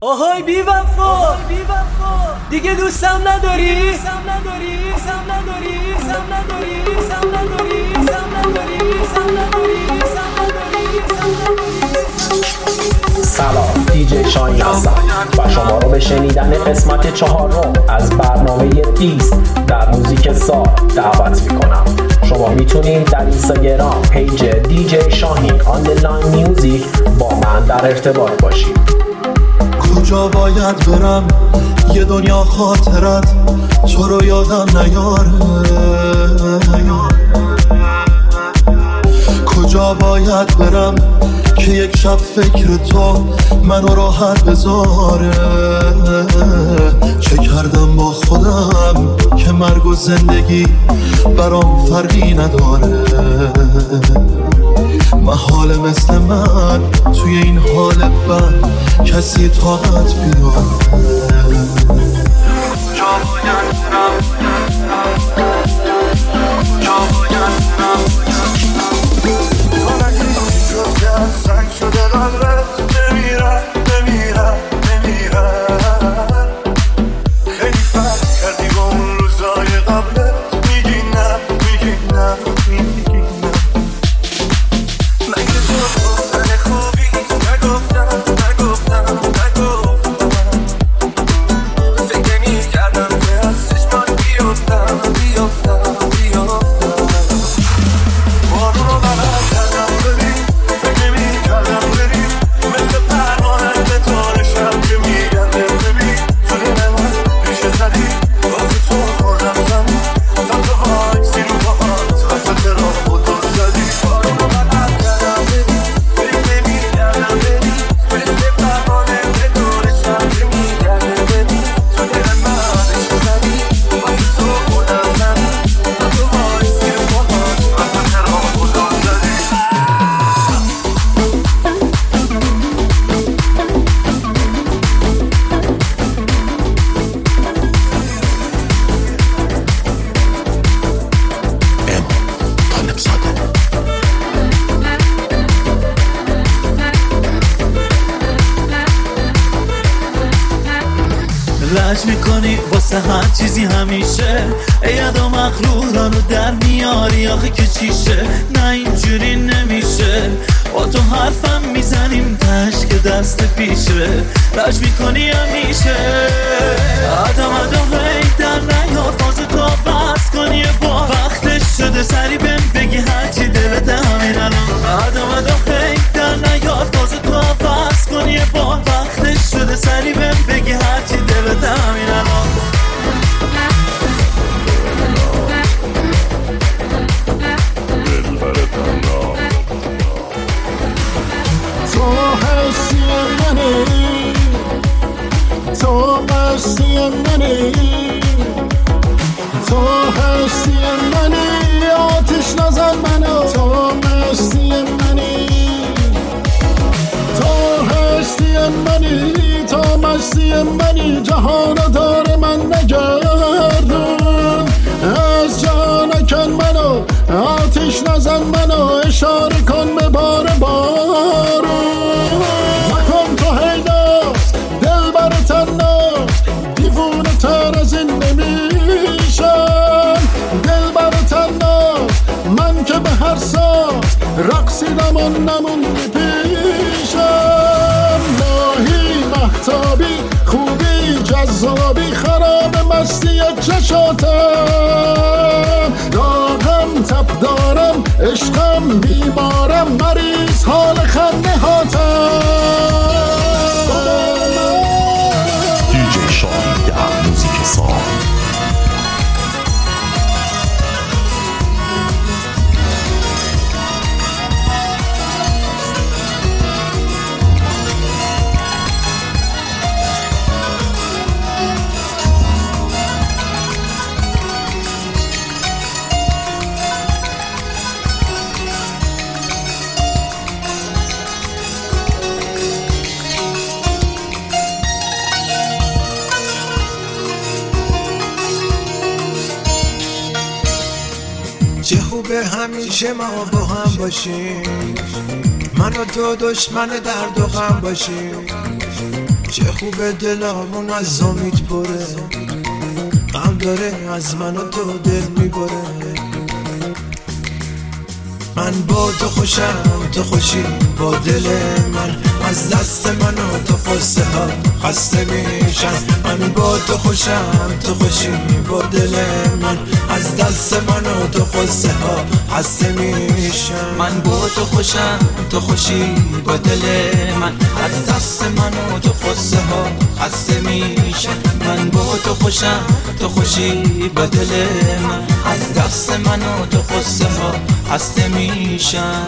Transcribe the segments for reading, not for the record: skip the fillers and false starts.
آهای بی وفا دیگه دوستم نداری؟ سلام، دیجی شاهین هستم و شما رو به شنیدن قسمت 4 از برنامه تیست در موزیک سال دعوت میکنم. شما میتونید در اینستاگرام پیج دیجی شاهین آندرلاین میوزیک با من در ارتباط باشید. کجا باید برم یه دنیا خاطرت تو رو یادم نیاره، کجا باید برم که یک شب فکر تو منو راحت بذاره. چه کردم با خودم که مرگ و زندگی برام فرقی نداره. محال مثل من توی این حال بد کسی طاقت بیاره. کجا باید برم، کجا باید برم، تا نگیری شد که از سنگ شده قلبت نمیره. خیلی فرق کردی با اون روزای قبلت. میگی نه مگه تو گفتن خوبی نگفتم فکر نمی‌کردم که از چشمان بیفتم بارون رو بغل کردم ببین، فکر نمی‌کردم بری مثل پروانه به تارشم که میگم ببین تو دل من ریشه زدی واسه تو خوردم زمین سبزه‌های زیر و باهات وسط راه و دل زدی. بارون رو بغل کردم ببین، فکر نمی‌کردم بری مثل پروانه به تارشم که میگم ببین تو دل من ریشه زدی واسه تو خوردم زمین سبزه‌های زیر و باهات وسط راه و دل زدی. لج میکنی واسه هر چیزی همیشه، اید و مغرورانو در میاری آخه که چیشه. نه اینجوری نمیشه، با تو حرفم میزنیم تش که دست پیشه. لج میکنی همیشه، آدم هی در نیار فاز تو بس کنی با وقتش شده سری بهم بگی هرچی دلت همین الان. آدم هی در نیار فاز تو بس کنی با وقتش شده سری بهم بگی هرچی دلت همین الان. تو حسی منی، تو مستی منی، تو حسی منی، آتش نزن منو. تو مستی منی، تو حسی منی، تو مستی منی، جهانو داره من نگردون. از جا نکن منو، آتش نزن منو، اشاره کن به بار بارون. نکن تو هی ناز، دل بر تناز، دیوونه تر از این نمیشم. دل بر تناز، من که به هر ساز رقصیدم و نموندی پیشم. ماهی مهتابی خوبی جذابی خراب مستی چشاتم. داغم تب دارم عشقم بیمارم مریض حال خنده هاتم. دیجی شاهین در موزیک سال. چه خوبه همیشه ما با هم باشیم، من و تو دشمن درد و غم باشیم. چه خوبه دلمون از امید پره، غم داره از من و تو دل میبره. من با تو خوشم تو خوشی با دل من، از دست من و تو خسته ها خسته میشن. من با تو خوشم تو خوشی با دل من، از دست من و تو خسته ها خسته میشن. من با تو خوشم تو خوشی با دل من، از دست من و تو خسته ها خسته میشن. من با تو خوشم تو خوشی با دل من، از دست من و تو خسته ها خسته میشن.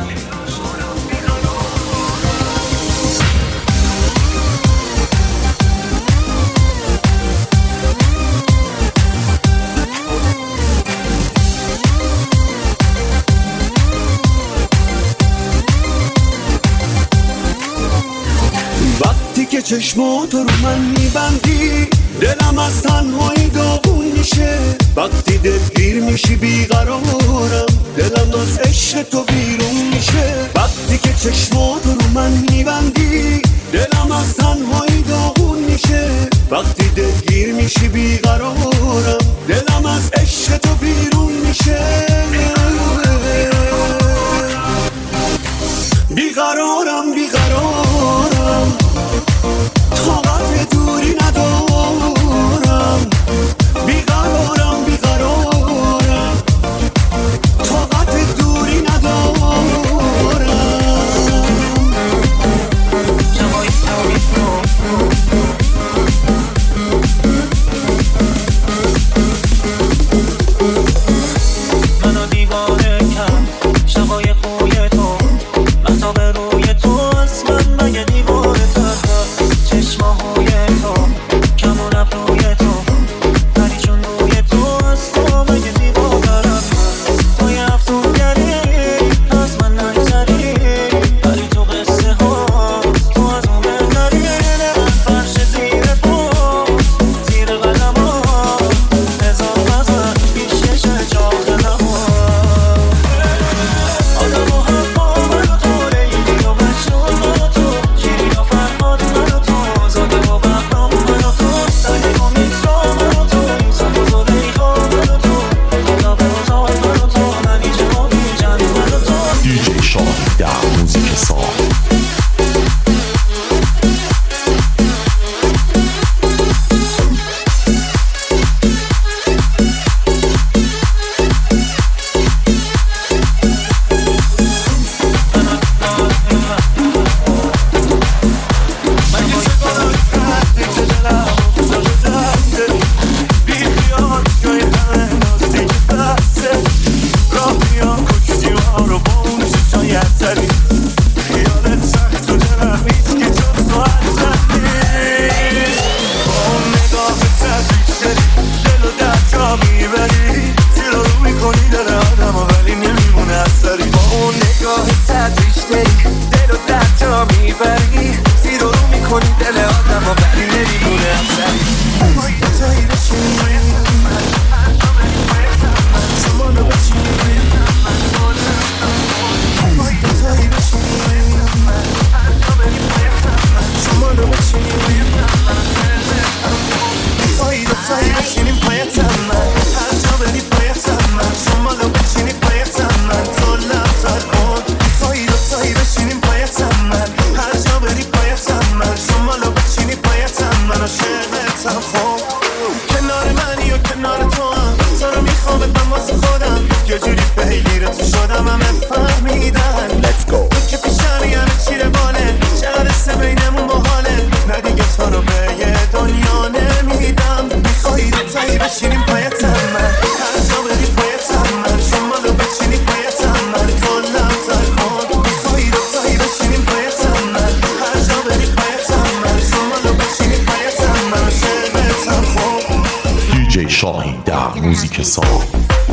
وقتی که چشماتو رو من میبندی دلم از تنهایی داغون میشه. وقتی دلگیر میشی بیقرارم دلم از عشق تو بیرون میشه. وقتی که چشماتو رو من میبندی دلم از تنهایی داغون میشه. وقتی دلگیر میشی بیقرارم دلم از عشق تو بیرون میشه. بیقرارم بیقرارم طاقت دوری ندارم. بیقرارم بیقرارم طاقت دوری ندارم. منو دیوانه کرد شبای خوی تو، مهتاب روی تو از من مگه دیوانه تر کرد. چشماهای تو کمون ابروی تو، پریشون روی تو از تو مگه دیوانرم. تو یه افسونگری از من نگذری، ولی تو قصه ها تو از اون بهتری. من فرش زیر پا زیر قدم ها، هزار غزل پیشش چاق نما. آدم و حقا من و تو، لیلی و مجنون من و تو، شیرین و فرهاد من و تو، زاده و بهرام من و تو، سعید و میترا من و تو، یوسف و زلیخا من و تو، گلاب و روزای من و تو، منیژه و بیژن من و تو. DJ شاهی در موزیک ساخت. DJ شاهی در موزیک ساخت.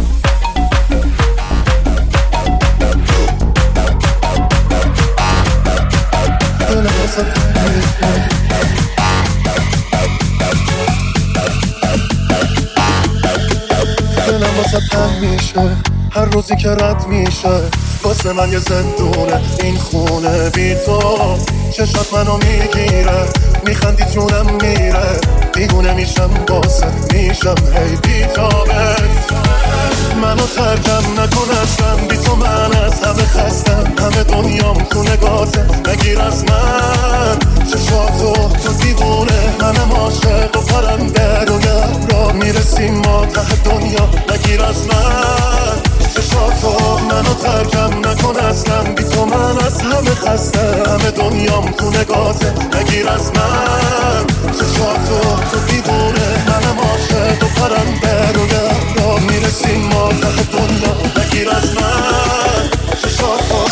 دلم واسه تنگ میشه هر روزی که رد میشه، واسه من یه زندونه این خونه بی تو. چشات منو میگیره میخندی جونم میره، دیوونه میشم باسه میشم هی بیتابت. منو ترکم نکن اصلا، بی تو من از همه خستم، همه دنیام تو نگاته، نگیر از من چشاتو تو دیوونه، منم عاشق و پرنده رویم را میرسیم ما ته دنیا، نگیر از من چشاتو. منو ترکم نکن اصلا، بی تو من از همه خسته، همه دنیام تو نگاته، نگیر از من چشاتو تو دیوونه، منم عاشق و پرنده رویم را میرسیم ما ته دنیا، نگیر از من چشاتو.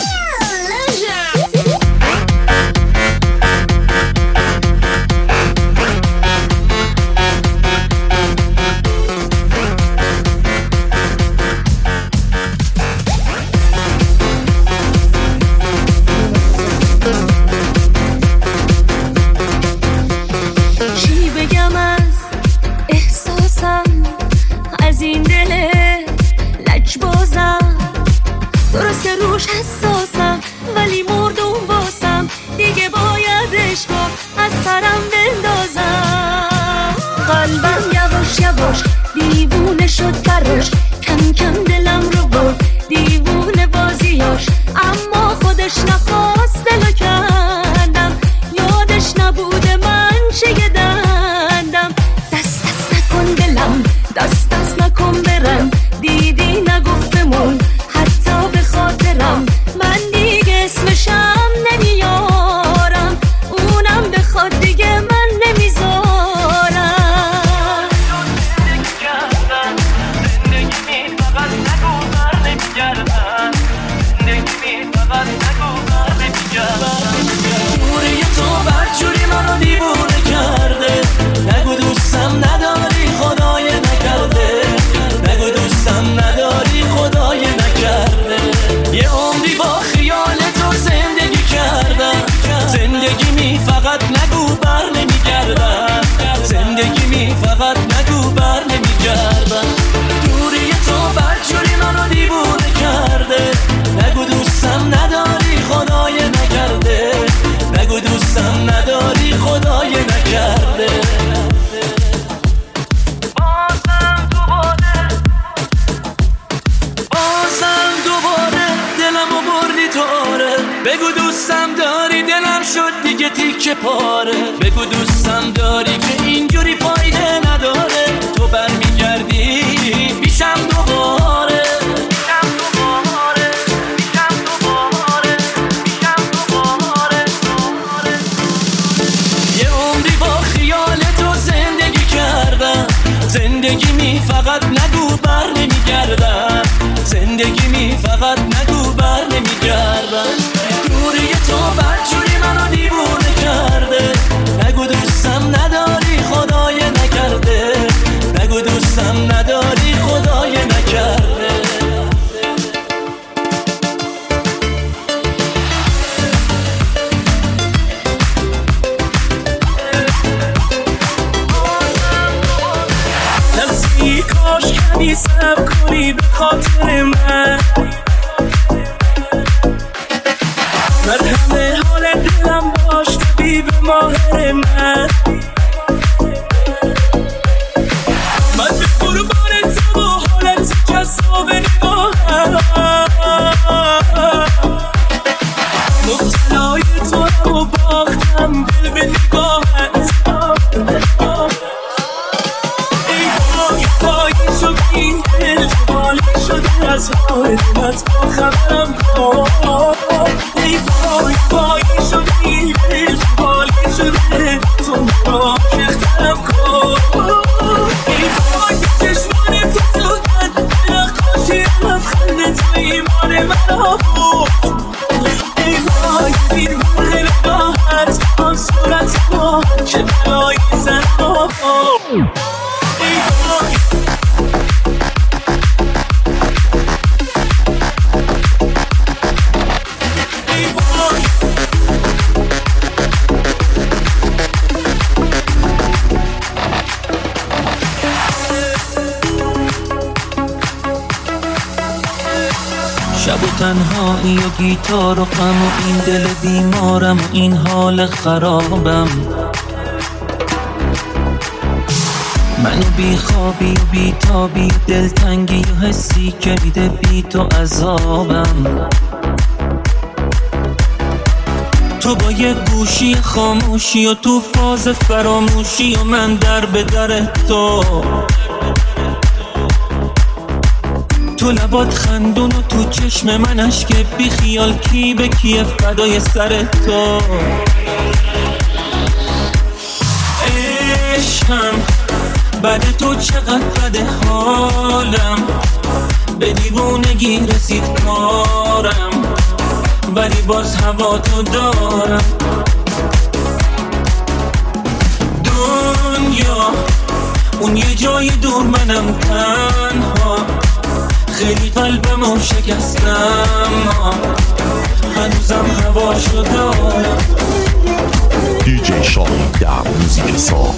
حساسم ولی مردم باسم، دیگه بایدش رو از سرم بندازم. قلبم یواش یواش دیوونه شد براش، کم کم دلم رو برد دیوونه بازیاش، اما خودش نخواست دلو کندم، یادش نبوده من چه دندم. دست دست نکن دلم، دست دست نکن برم، دیدی نگفت بمون حتی به خاطرم، من دیگه اسمشم نمیارم، اونم بخواد دیگه من نمیذارم. زندگی فقط نگو بر نمیگردم، زندگی فقط نگو بر نمیگردم. دوری تو برجوری منو دیوونه کرده، نگو دوستم نداری خدای نکرده، نگو دوستم نداری خدای نکرده. یه عمری با خیال تو زندگی کردم، زندگی می فقط نگو بر نمیگردم، زندگی می فقط نگو بر نمیگردم. دوری تو برجوری منو دیوونه کرده، نگو دوستم نداری خدای نکرده، نگو دوستم نداری خدای نکرده. بگو دوستم داری دلم شد دیگه تیکه پاره، بگو دوستم داری که اینجوری فایده نداره، تو برمیگردی پیشم دوباره، پیشم دوباره، پیشم دوباره، پیشم دوباره. یه عمری با خیال تو زندگی کردم، زندگی می فقط نگو بر نمیگردم، زندگی می فقط نگو بر نمیگردم. دوری تو برجوری منو دیوونه کرده، نگو دوستم نداری خدای نکرده، نگو دوستم نداری خدای نکرده. دستی کاش کمی صبر کنی به خاطر من، مرهم حال دلم باش طبیب ماهر من. من به قربان تو و حالت جذاب نگاهم، مبتلای تو رو باختم دل به نگاهت. ای وای وای شد این دل جوالی شده از حال دلت با خبرم کن. ای وای وای شد این دل جوالی شده تو را شخترم کن. ای وای چشمان تو سودن نقاشی لبخند تو ایمان مرا بود. ای وای این مرغ نگاهت آن صورت ما چه بلایی زن ها. ای وای شب و تنهایی و گیتار و غم و این دل بیمارم و این حال خرابم، منو بی خوابی و بی تابی، دلتنگی و حسی که میده بی تو عذابم. تو با یه گوشی خاموشی و تو فاز فراموشی و من در به در تو لبات خندون و تو چشم من اشک بی خیال، کی به کیه فدای سر تو. عشقم بعد تو چقدر بده حالم، به دیوونگی رسید کارم، ولی باز هوا تو دارم. دنیا اون یه جای دور، منم تنها، خیلی قلبمو شکستم، هنوزم هواشو دارم. دیجی شاهین در موزیک سا.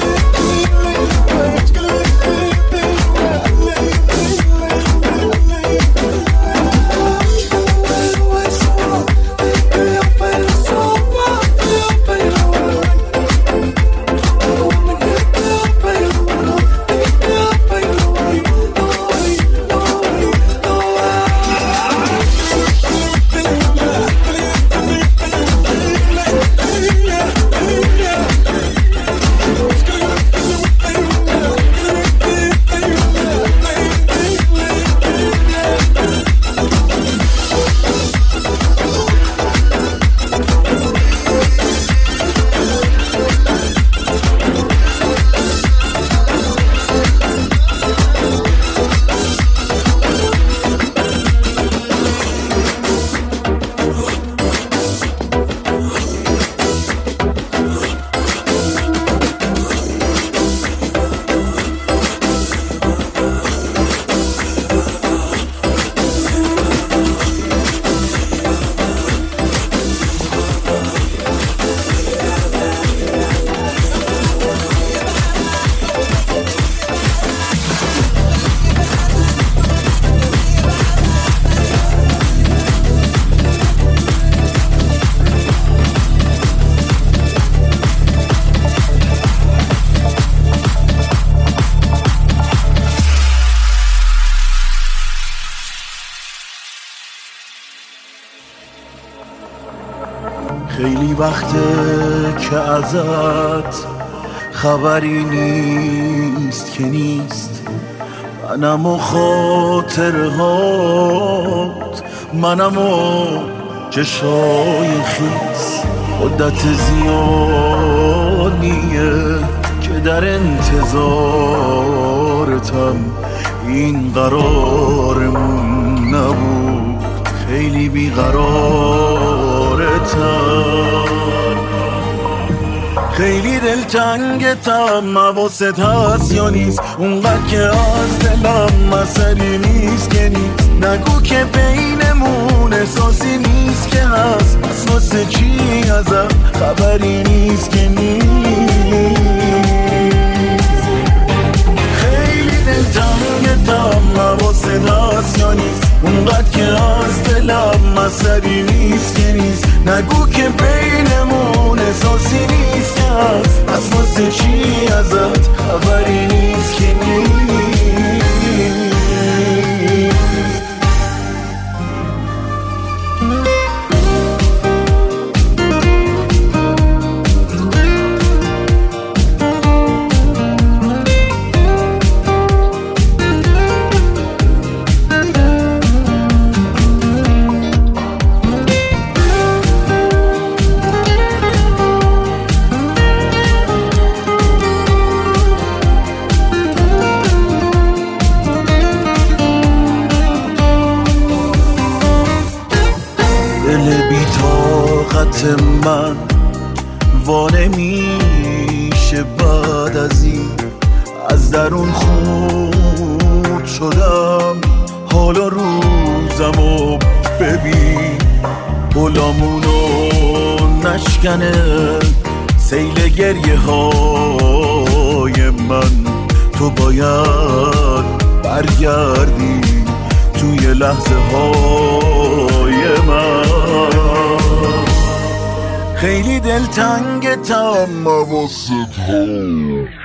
خیلی وقته که ازت خبری نیست که نیست، منم و خاطرهات، منم و چشای خیس. مدت زیادیه که در انتظارتم، این قرارمون نبود، خیلی بیقرارتم، خیلی دلتنگتم. حواست هست یا نیست؟ اونقدر که از دلم اثری نیست که نیست. نگو که بینمون احساسی نیست که هست، پس واسه چی ازم خبری نیست که نیست. خیلی دلتنگتم. حواست هست یا نیست؟ اونقدر که از دلم اثری نیست که نیست. نگو که بینمون احساسی نیست که هست، پس واسه چی ازت خبری نیست که نیست. من وانه میشه بعد از این، از درون خورد شدم. حالا روزمو ببین، غلامونو نشکنه سیل گریه های من. تو باید برگردی توی لحظه های من. خیلی دلتنگتم. حواست هست